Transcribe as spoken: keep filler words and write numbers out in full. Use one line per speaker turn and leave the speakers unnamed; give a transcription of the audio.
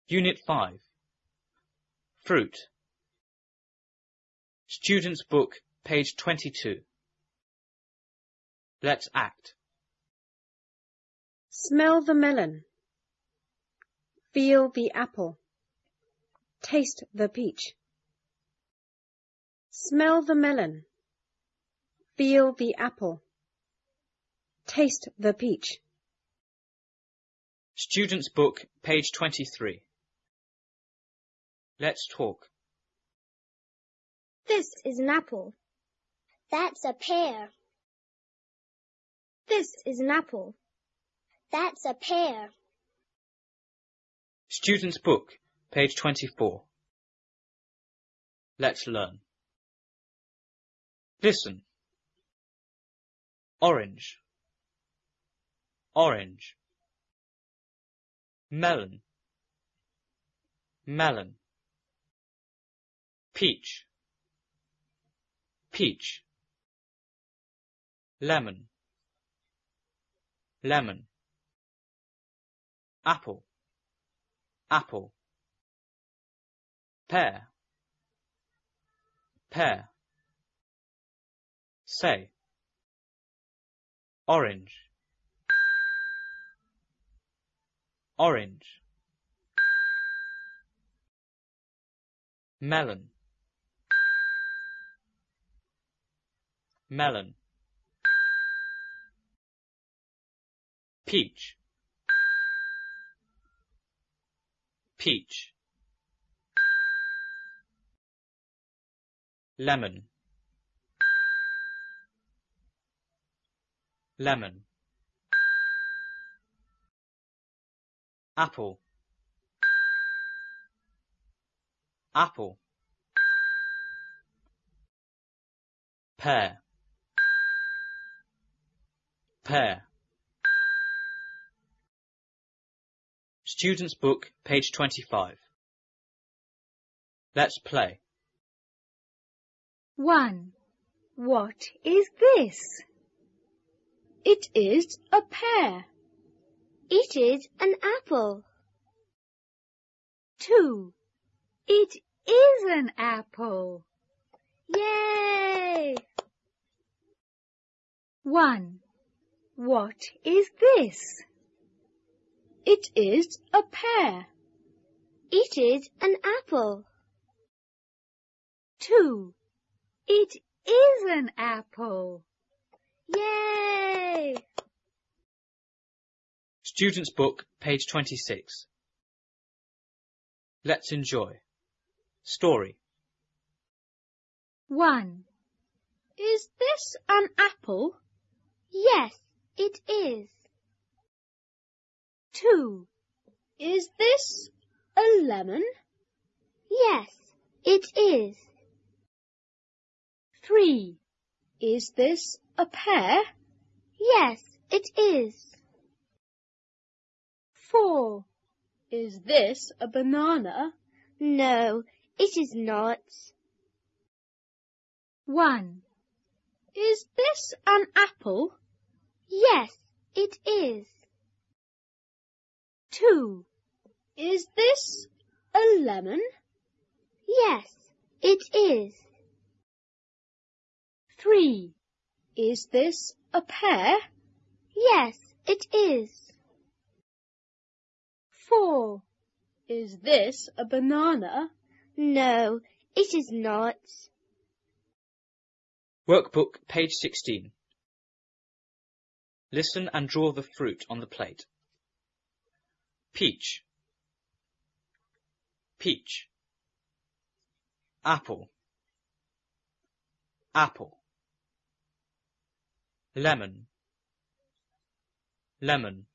Unit five. Fruit. Student's Book, page twenty-two. Let's act.
Smell the melon. Feel the apple. Taste the peach. Smell the melon. Feel the apple. Taste the peach.
Student's Book, page twenty-three. Let's talk.
This is an apple.
That's a pear.
This is an apple.
That's a pear.
Student's Book, page twenty-four. Let's learn. Listen. Orange. Orange. Melon. Melon. Peach. Peach. Lemon. Lemon. Apple. Apple. Pear. Pear. Say. Orange. Orange. Melon. Melon. Peach. Peach. Lemon. Lemon. Apple. Apple. Pear. Pear. Student's Book, page twenty-five. Let's play.
One. What is this? It is a pear.
It is an apple.
Two. It is an apple.
Yay!
One. What is this? It is a pear.
It is an apple.
Two. It is an apple.
Yay!
Student's Book, page twenty-six. Let's enjoy. Story.
One. Is this an apple?
Yes, it is.
Two. Is this a lemon?
Yes, it is.
Three. Is this a pear?
Yes, it is.
Four. Is this a banana?
No, it is not.
One. Is this an apple?
Yes, it is.
Two. Is this a lemon?
Yes, it is.
Three. Is this a pear?
Yes, it is.
Four. Is this a banana?
No, it is not.
Workbook, page sixteen. Listen and draw the fruit on the plate. Peach. Peach. Apple. Apple. Lemon. Lemon.